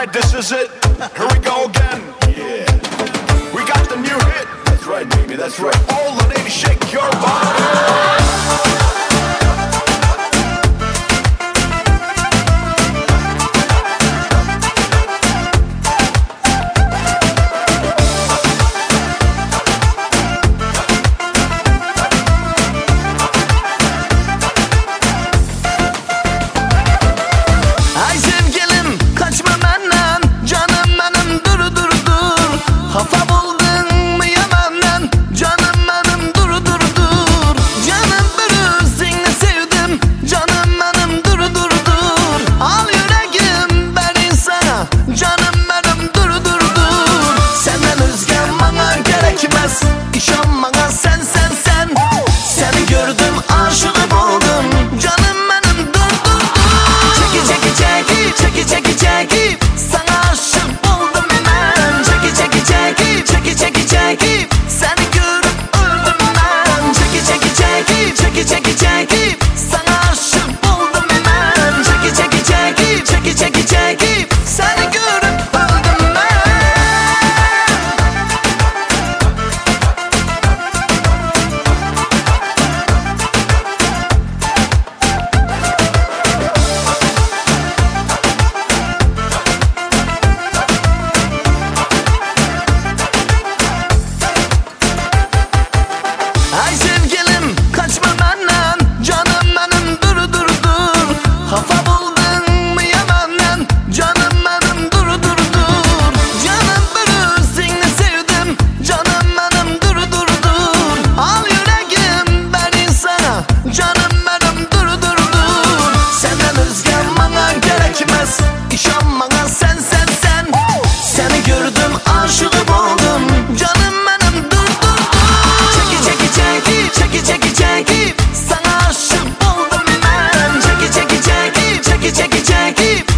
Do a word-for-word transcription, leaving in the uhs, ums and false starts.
right, this is it. Here we go again. Yeah. We got the new hit. That's right, baby, that's right. All the ladies shake your body. Kafa buldun mu Yaman'dan? Canım benim dur dur dur. Canım bir seni sevdim. Canım benim dur dur dur. Al yüreğim beni sana. Canım benim dur dur dur. Senden özge bana gerekmez. İşan bana sen sen sen. Seni gördüm aşık oldum. Canım benim dur dur dur. Çeki çeki çeki çeki çeki çeki. Sana aşık oldum ben. Çeki çeki çeki çeki çeki çeki. Seni görüp öldüm ben. Çeki çeki çeki çeki çeki çeki. Sana aşık oldum ben. Çeki çeki çeki çeki çeki çeki. Seni görüp öldüm ben. Ay sevgilim kaçma benden. Canım benim dur dur dur. Kafa buldun mu Yaman'dan? Canım benim dur dur dur. Canım bir seni sevdim. Canım benim dur dur dur. Al yüreğim beni sana. Canım benim dur dur dur. Senden özge bana gerekmez. İşan bana sen sen sen. Seni gördüm aşık oldum. Canım benim dur dur dur. Çeki çeki çeki çeki çeki çeki. Sana aşık oldum ben. Çeki çeki çeki çeki çeki çeki.